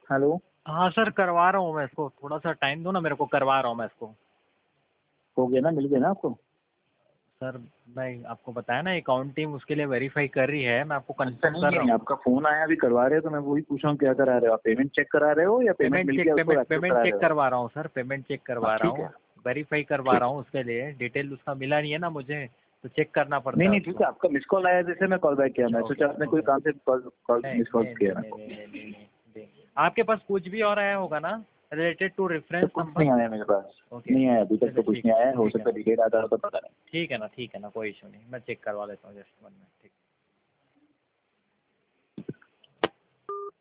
Hello. हाँ sir, करवा रहा हूँ मैं इसको, थोड़ा सा टाइम दो ना मेरे को, करवा रहा हूँ मैं इसको। हो गया ना, मिल गया ना आपको? सर मैं आपको बताया ना, अकाउंट टीम उसके लिए वेरीफाई कर रही है, मैं आपको अच्छा, कंफर्म नहीं कर रहा नहीं, हूँ। आपका फोन आया अभी करवा रहे हो, तो मैं वही पूछ रहा हूँ क्या करा रहे हो आप? पेमेंट चेक करा रहे हो या पेमेंट मिल गया उसको एक्सेस पेमेंट करा चेक रहे हो? करवा रहा हूँ सर, पेमेंट चेक हाँ करवा रहा ठीक हूँ, है। वेरीफाई करवा ठीक रहा है। हूँ, उसके लिए डिटेल उसका मिला नहीं है ना मुझे, तो चेक करना नहीं पड़ता है नहीं ठीक उसको। है, आपका मिस कॉल आया जैसे मैं कॉल बैक किया, अच्छा, मैं ओके सोचा आपने कोई ओके। काम से कॉल कॉल नहीं मिस कॉल नहीं किया नहीं मेरे नहीं को। नहीं नहीं नहीं नहीं नहीं। आपके पास कुछ भी और आया होगा ना, रिलेटेड टू तो रेफरेंस कुछ नंबर? नहीं आया मेरे पास। ओके, नहीं आया अभी तक, चलो तो कुछ ठीक नहीं है, आया है, हो ठीक है सकता ना, है डिलेट आता हो तो पता नहीं। ठीक है ना, ठीक है ना, कोई इशू नहीं, मैं चेक करवा लेता हूँ जस्ट 1 मिनट, ठीक।